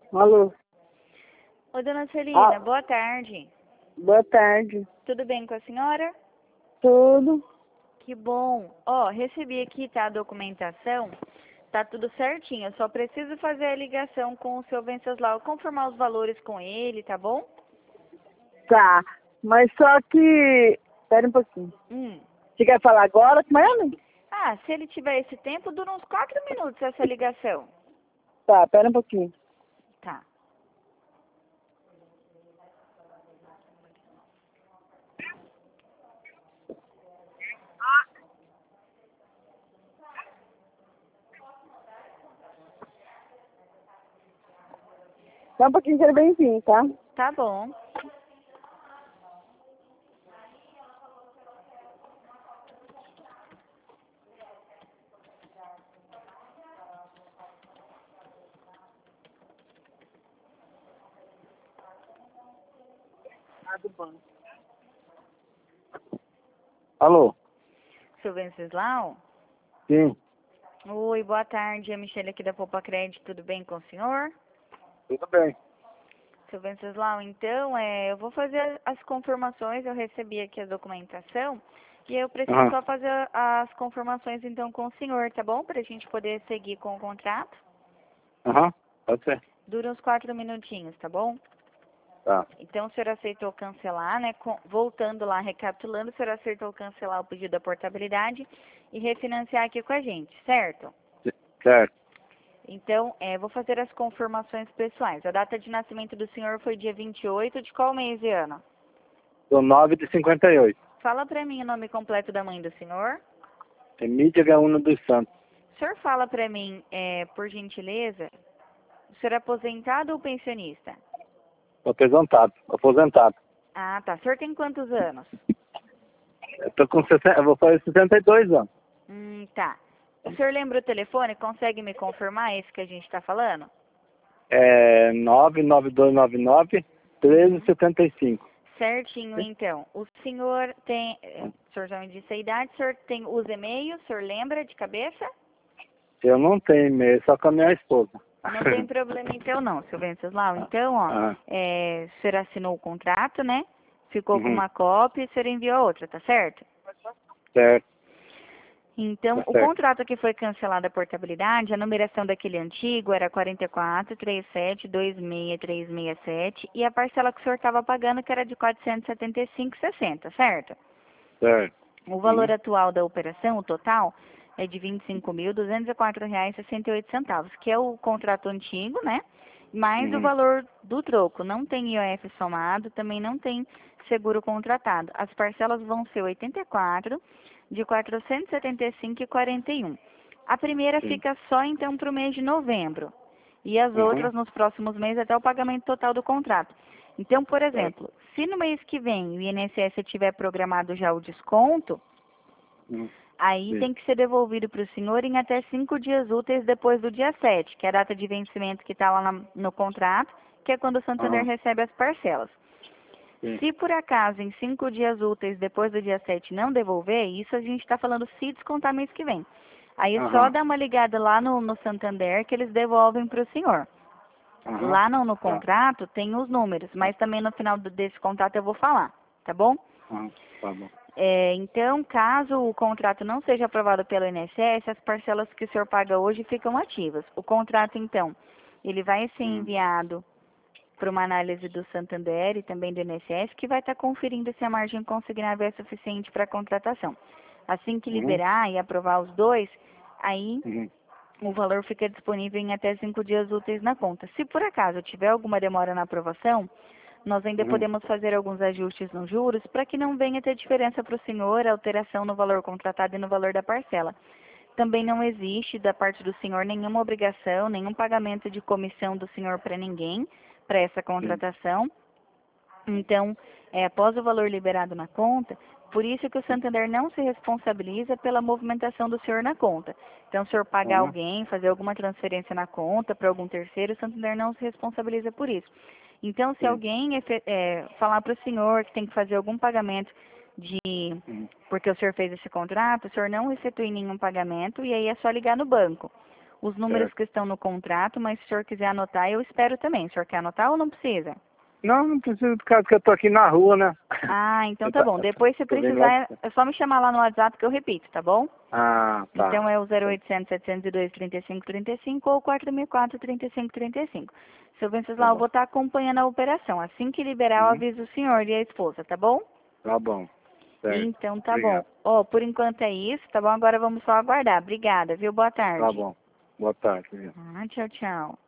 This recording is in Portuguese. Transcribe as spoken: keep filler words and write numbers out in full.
Alô? Ô, dona Celina, Ah, boa tarde. boa tarde. Tudo bem com a senhora? Tudo? Que bom. Ó, recebi aqui, tá, a documentação. Tá tudo certinho. Eu só preciso fazer a ligação com o seu Venceslau, confirmar os valores com ele, tá bom? Tá. Mas só que... Espera um pouquinho. Hum. Você quer falar agora com ele? Ah, se ele tiver esse tempo, dura uns quatro minutos essa ligação. Tá, espera um pouquinho. Tá. Só um pouquinho que ele vem sim, tá? Tá bom. Alô? Seu Venceslau? Sim, Oi, boa tarde. É a Michelle aqui da Poupa Crédito. Tudo bem com o senhor? tudo bem. Seu Venceslau, então, é, eu vou fazer as confirmações, eu recebi aqui a documentação, e eu preciso Aham, só fazer as confirmações, então, com o senhor, tá bom? Para a gente poder seguir com o contrato. aham, pode ser. Dura uns quatro minutinhos, tá bom? Tá, Então, o senhor aceitou cancelar, né? Com- voltando lá, recapitulando, o senhor aceitou cancelar o pedido da portabilidade e refinanciar aqui com a gente, certo? C- certo. Então, é, vou fazer as confirmações pessoais. A data de nascimento do senhor foi dia vinte e oito de qual mês e ano? Sou nove de cinquenta e oito. Fala pra mim o nome completo da mãe do senhor. Emídia Gaúna dos Santos. O senhor fala pra mim, é, por gentileza, o senhor é aposentado ou pensionista? Aposentado. Aposentado. Ah, tá. O senhor tem quantos anos? Eu tô com sessenta, eu vou fazer sessenta e dois anos. Hum, tá. O senhor lembra o telefone? Consegue me confirmar esse que a gente tá falando? É nove nove dois nove nove, treze setenta e cinco. Certinho, então. O senhor tem... é, O senhor já me disse a idade, o senhor tem os e-mails, o senhor lembra de cabeça? Eu não tenho e-mail, só com a minha esposa. Não tem problema então não, seu Venceslau. Então, ó, Ah, é, o senhor assinou o contrato, né? Ficou com uhum, uma cópia e o senhor enviou a outra, tá certo? certo, Então, tá o certo. contrato que foi cancelado a portabilidade, a numeração daquele antigo era quarenta e quatro, trinta e sete, vinte e seis, trezentos e sessenta e sete e a parcela que o senhor estava pagando que era de quatrocentos e setenta e cinco reais e sessenta centavos, certo? Certo. O valor Uhum, atual da operação, o total, é de vinte e cinco mil, duzentos e quatro reais e sessenta e oito centavos, que é o contrato antigo, né? Mais o uhum, valor do troco. Não tem I O F somado, também não tem seguro contratado. As parcelas vão ser oitenta e quatro, de quatrocentos e setenta e cinco e quarenta e um. A primeira sim. fica só então para o mês de novembro. E as Uhum, outras nos próximos meses até o pagamento total do contrato. Então, por certo. exemplo, se no mês que vem o I N S S tiver programado já o desconto, Uhum, aí sim. tem que ser devolvido para o senhor em até cinco dias úteis depois do dia sete, que é a data de vencimento que está lá na- no contrato, que é quando o Santander Aham, recebe as parcelas. sim. Se por acaso em cinco dias úteis depois do dia sete não devolver, isso a gente está falando se descontar mês que vem. Aí é só Aham, dar uma ligada lá no, no Santander que eles devolvem para o senhor. aham, Lá no, no tá. contrato tem os números, mas também no final do- desse contrato eu vou falar, tá bom? Aham, tá bom. É, então, caso o contrato não seja aprovado pelo I N S S, as parcelas que o senhor paga hoje ficam ativas. O contrato, então, ele vai ser Uhum, enviado para uma análise do Santander e também do I N S S, que vai estar conferindo se a margem consignável é suficiente para a contratação. Assim que uhum, liberar e aprovar os dois, aí uhum. o valor fica disponível em até cinco dias úteis na conta. Se por acaso tiver alguma demora na aprovação, nós ainda Uhum. podemos fazer alguns ajustes nos juros para que não venha ter diferença para o senhor, alteração no valor contratado e no valor da parcela. Também não existe da parte do senhor nenhuma obrigação, nenhum pagamento de comissão do senhor para ninguém para essa Sim. contratação. Então, é, após o valor liberado na conta, por isso que o Santander não se responsabiliza pela movimentação do senhor na conta. Então, se o senhor pagar Aham. alguém, fazer alguma transferência na conta para algum terceiro, o Santander não se responsabiliza por isso. Então, se Sim. alguém efe- é, falar para o senhor que tem que fazer algum pagamento de Uhum. porque o senhor fez esse contrato, o senhor não efetue nenhum pagamento e aí é só ligar no banco. os números Certo. que estão no contrato, mas se o senhor quiser anotar, eu espero também. O senhor quer anotar ou não precisa? Não, não precisa do caso que eu tô aqui na rua, né? Ah, então Eu tá tá- bom. Depois, se tô vendo precisar, lá. é só me chamar lá no WhatsApp que eu repito, tá bom? Ah, tá. Então é o zero oitocentos, setecentos e dois, trinta e cinco, trinta e cinco ou quatro mil e quatro, trinta e cinco, trinta e cinco. Seu Venceslau, Tá eu vou bom. estar acompanhando a operação. Assim que liberar, eu Uhum. aviso o senhor e a esposa, tá bom? Tá bom. Certo. Então tá Obrigado. bom. Ó, por enquanto é isso, tá bom? Agora vamos só aguardar. Obrigada, viu? Boa tarde. Tá bom. Boa tarde. Ah, tchau, tchau.